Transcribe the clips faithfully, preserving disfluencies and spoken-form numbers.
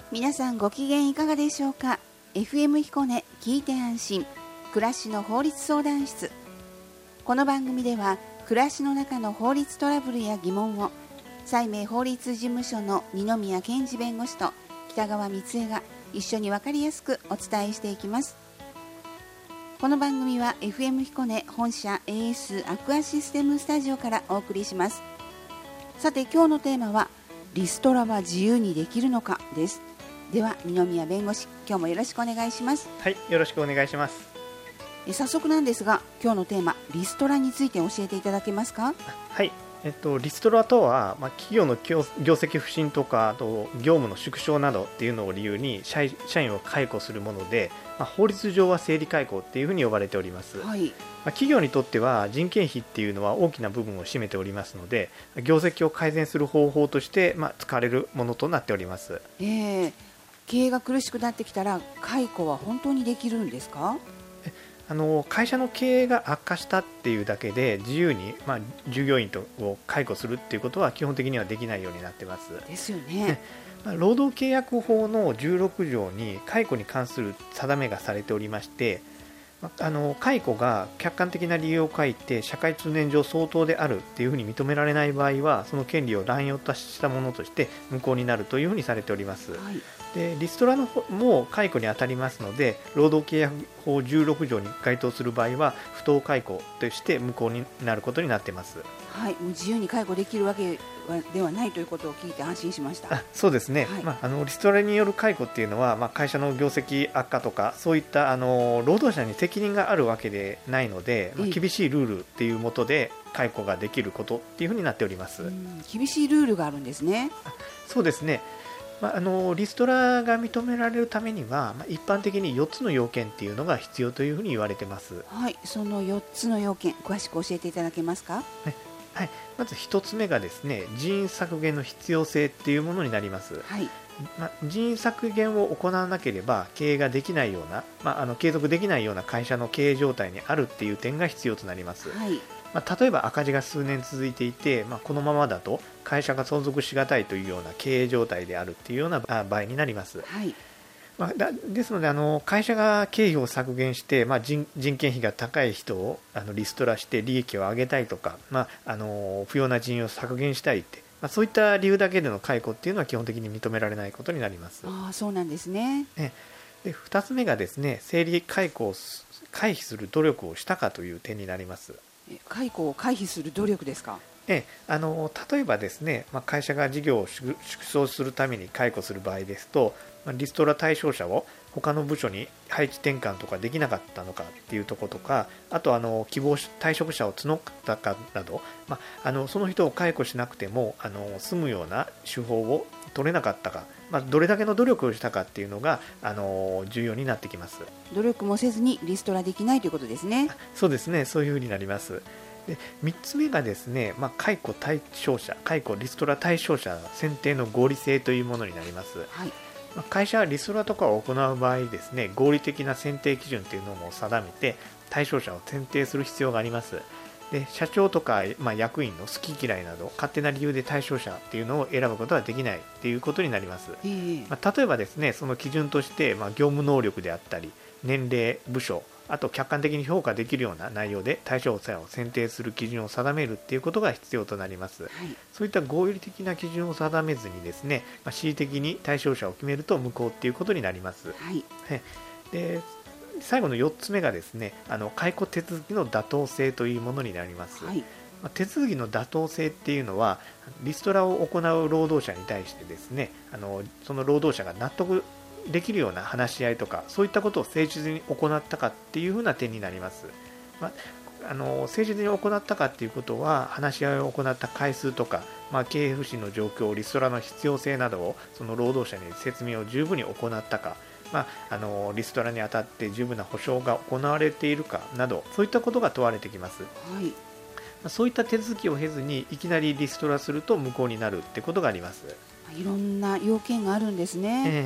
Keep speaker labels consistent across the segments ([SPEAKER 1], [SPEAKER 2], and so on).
[SPEAKER 1] 皆さんご機嫌いかがでしょうか。 エフエム ひこね聞いて安心暮らしの法律相談室。この番組では暮らしの中の法律トラブルや疑問を西明法律事務所の二宮健二弁護士と北川光恵が一緒に分かりやすくお伝えしていきます。この番組は エフエム ひこね本社 エーエス アクアシステムスタジオからお送りします。さて今日のテーマはリストラは自由にできるのかです。では二宮弁護士、今日もよろしくお願いします。
[SPEAKER 2] はい、よろしくお願いします。
[SPEAKER 1] え早速なんですが、今日のテーマリストラについて教えていただけますか。
[SPEAKER 2] はい、えっと、リストラとは、まあ、企業の業業績不振とかあと業務の縮小などっていうのを理由に社員社員を解雇するもので、まあ、法律上は整理解雇っていうふうに呼ばれております。
[SPEAKER 1] はい、
[SPEAKER 2] まあ、企業にとっては人件費っていうのは大きな部分を占めておりますので、業績を改善する方法として、まあ、使われるものとなっております。
[SPEAKER 1] えー、経営が苦しくなってきたら解雇は本当にできるんですか。
[SPEAKER 2] あの会社の経営が悪化したっていうだけで自由に、まあ、従業員を解雇するっていうことは基本的にはできないようになってます。
[SPEAKER 1] ですよね。
[SPEAKER 2] まあ、労働契約法のじゅうろく条に解雇に関する定めがされておりまして、まあ、あの解雇が客観的な理由を書いて社会通念上相当であるっていうふうに認められない場合はその権利を乱用したものとして無効になるというふうにされております。
[SPEAKER 1] はい、
[SPEAKER 2] でリストラの方も解雇に当たりますので、労働契約法じゅうろく条に該当する場合は不当解雇として無効になることになっています。
[SPEAKER 1] はい、もう自由に解雇できるわけではないということを聞いて安心しました。
[SPEAKER 2] あそうですね、
[SPEAKER 1] はい、
[SPEAKER 2] まあ、あのリストラによる解雇っていうのは、まあ、会社の業績悪化とかそういったあの労働者に責任があるわけでないので、まあ、厳しいルールっていうもとで解雇ができることっていうふうになっております。
[SPEAKER 1] うん、厳しいルールがあるんですね。
[SPEAKER 2] そうですね、まあ、あのリストラが認められるためには、まあ、一般的によっつの要件っていうのが必要というふうに言われています。
[SPEAKER 1] はい、そのよっつの要件詳しく教えていただけますか。
[SPEAKER 2] ねはい、まずひとつめがですね、人員削減の必要性っていうものになります。
[SPEAKER 1] はい、
[SPEAKER 2] まあ、人員削減を行わなければ経営ができないような、まあ、あの継続できないような会社の経営状態にあるっていう点が必要となります。
[SPEAKER 1] はい、
[SPEAKER 2] まあ、例えば赤字が数年続いていて、まあ、このままだと会社が存続しがたいというような経営状態であるっていうような場合になります。
[SPEAKER 1] はい、
[SPEAKER 2] まあ、だですのであの会社が経費を削減して、まあ、人, 人件費が高い人をあのリストラして利益を上げたいとか、まあ、あの不要な人員を削減したいって、まあ、そういった理由だけでの解雇っていうのは基本的に認められないことになります。
[SPEAKER 1] ああ、そうなんですね。
[SPEAKER 2] ねでふたつめがですね、整理解雇を回避する努力をしたかという点になります。
[SPEAKER 1] 解雇を回避する努力ですか。
[SPEAKER 2] えあの例えばですね、まあ、会社が事業を縮小するために解雇する場合ですと、まあ、リストラ対象者を他の部署に配置転換とかできなかったのかっていうところとか、あとあの希望退職者を募ったかなど、まあ、あのその人を解雇しなくてもあの済むような手法を取れなかったか、まあ、どれだけの努力をしたかっていうのがあの重要になってきます。
[SPEAKER 1] 努力もせずにリストラできないということですね。
[SPEAKER 2] そうですね、そういうふうになります。でみっつめがですね、まあ、解雇対象者、解雇リストラ対象者選定の合理性というものになります。
[SPEAKER 1] はい、
[SPEAKER 2] まあ、会社はリストラとかを行う場合ですね、合理的な選定基準というのも定めて対象者を選定する必要があります。で社長とか、まあ、役員の好き嫌いなど勝手な理由で対象者っていうのを選ぶことはできないということになります。
[SPEAKER 1] えー
[SPEAKER 2] まあ、例えばですね、その基準として、まあ、業務能力であったり年齢、部署、あと客観的に評価できるような内容で対象者を選定する基準を定めるっていうことが必要となります。
[SPEAKER 1] はい、
[SPEAKER 2] そういった合理的な基準を定めずにですね、まあ、恣意的に対象者を決めると無効っていうことになります。
[SPEAKER 1] はい、
[SPEAKER 2] で最後のよっつめがですね、あの解雇手続きの妥当性というものになります。
[SPEAKER 1] はい、
[SPEAKER 2] まあ、手続きの妥当性っていうのはリストラを行う労働者に対してですね、あのその労働者が納得できるような話し合いとかそういったことを誠実に行ったかっていうふうな点になります。まああの誠実に行ったかっていうことは話し合いを行った回数とか、まあ、経営不振の状況、リストラの必要性などをその労働者に説明を十分に行ったか、まあ、あのリストラにあたって十分な保証が行われているかなど、そういったことが問われてきます。
[SPEAKER 1] はい、
[SPEAKER 2] そういった手続きを経ずにいきなりリストラすると無効になるってことがあります。
[SPEAKER 1] いろんな要件があるんですね。
[SPEAKER 2] えー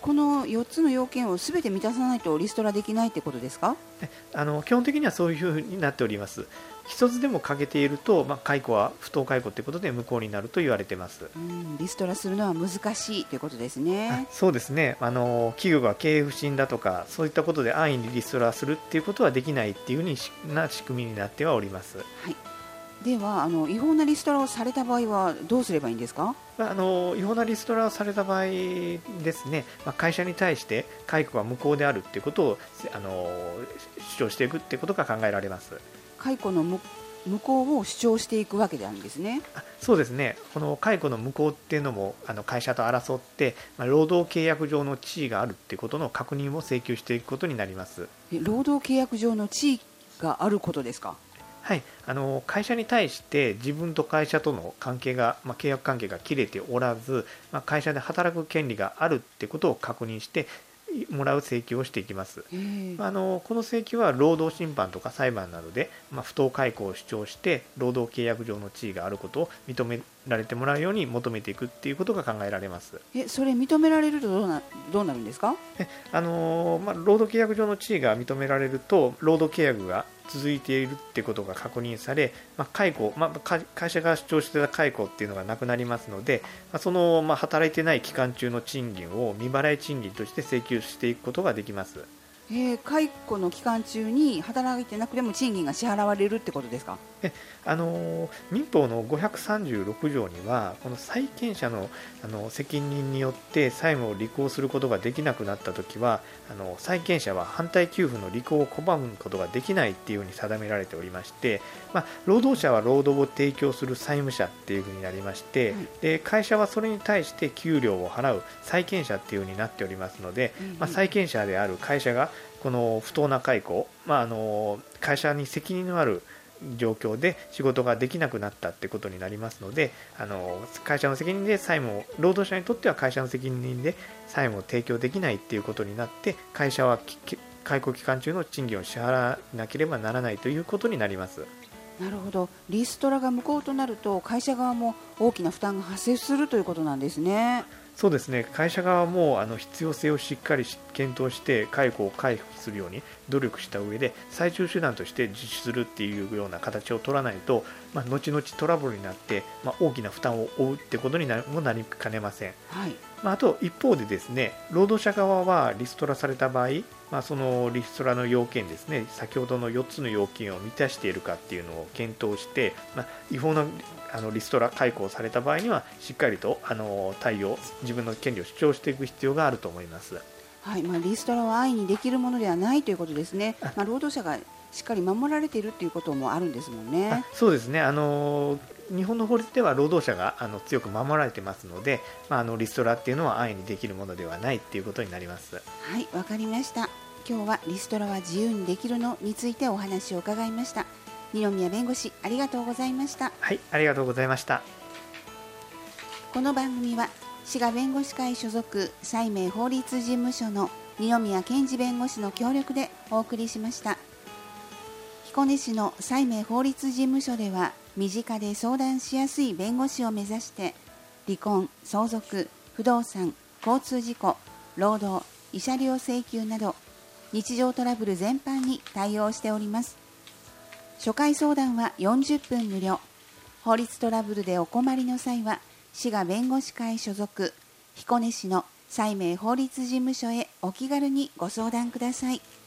[SPEAKER 1] このよっつの要件をすべて満たさないとリストラできないってことですか？
[SPEAKER 2] あの基本的にはそういうふうになっております。一つでも欠けていると、まあ、解雇は不当解雇ということで無効になると言われています。
[SPEAKER 1] うん、リストラするのは難しいということですね。
[SPEAKER 2] そうですね。あの企業が経営不振だとかそういったことで安易にリストラするっていうことはできないっていうふうな仕組みになってはおります。
[SPEAKER 1] はい。ではあの違法なリストラをされた場合はどうすればいいんですか？
[SPEAKER 2] あの違法なリストラをされた場合ですね、まあ、会社に対して解雇が無効であるということをあの主張していくということが考えられます。
[SPEAKER 1] 解雇の無無効を主張していくわけなんですね。
[SPEAKER 2] あそうですね。この解雇の無効っていうのもあの会社と争って、まあ、労働契約上の地位があるということの確認を請求していくことになります。
[SPEAKER 1] え労働契約上の地位があることですか？
[SPEAKER 2] はい、あの会社に対して自分と会社との関係が、まあ、契約関係が切れておらず、まあ、会社で働く権利があるってことを確認してもらう請求をしていきます。あのこの請求は労働審判とか裁判などで、まあ、不当解雇を主張して労働契約上の地位があることを認められてもらうように求めていくっていうことが考えられます。
[SPEAKER 1] えそれ認められるとどうな、どうなるんですか？
[SPEAKER 2] えあのまあ、労働契約上の地位が認められると労働契約が続いているってことが確認され、まあ、解雇、まあ、会社が主張していた解雇っていうのがなくなりますので、まあ、その、まあ、働いてない期間中の賃金を未払い賃金として請求していくことができます。
[SPEAKER 1] えー、解雇の期間中に働いてなくても賃金が支払われるってことですか？
[SPEAKER 2] えあの民法のごひゃくさんじゅうろく条にはこの債権者の、あの責任によって債務を履行することができなくなったときはあの債権者は反対給付の履行を拒むことができないっていうふうに定められておりまして、まあ、労働者は労働を提供する債務者っていうふうになりまして、はい、で会社はそれに対して給料を払う債権者っていうふうになっておりますので、まあ、債権者である会社がこの不当な解雇、まあ、あの会社に責任のある状況で仕事ができなくなったってことになりますので、あの会社の責任で債務を労働者にとっては会社の責任で債務を提供できないっていうことになって会社は解雇期間中の賃金を支払わなければならないということになります。
[SPEAKER 1] なるほど。リストラが無効となると会社側も大きな負担が発生するということなんですね。
[SPEAKER 2] そうですね。会社側もあの必要性をしっかり検討して解雇を回避するように努力した上で最終手段として実施するっていうような形を取らないと、まあ、後々トラブルになって、まあ、大きな負担を負うってことにもなりかねません。
[SPEAKER 1] はい。
[SPEAKER 2] まあ、あと一方でですね、労働者側はリストラされた場合、まあ、そのリストラの要件ですね、先ほどのよっつの要件を満たしているかっていうのを検討して、まあ、違法なあのリストラ解雇をされた場合にはしっかりとあの対応、自分の権利を主張していく必要があると思います。
[SPEAKER 1] はい、まあ、リストラは安易にできるものではないということですね。まあ、労働者がしっかり守られているということもあるんですもんね。
[SPEAKER 2] あそうですね。あの日本の法律では労働者があの強く守られてますので、まあ、あのリストラっていうのは安易にできるものではないっていうことになります。
[SPEAKER 1] はい、わかりました。今日はリストラは自由にできるのについてお話を伺いました。二宮弁護士、ありがとうございました。
[SPEAKER 2] はい、ありがとうございました。
[SPEAKER 1] この番組は滋賀弁護士会所属西明法律事務所の二宮健二弁護士の協力でお送りしました。彦根市の西明法律事務所では身近で相談しやすい弁護士を目指して離婚、相続、不動産、交通事故、労働、慰謝料請求など日常トラブル全般に対応しております。初回相談はよんじゅっぷん無料。法律トラブルでお困りの際は滋賀弁護士会所属彦根市の西明法律事務所へお気軽にご相談ください。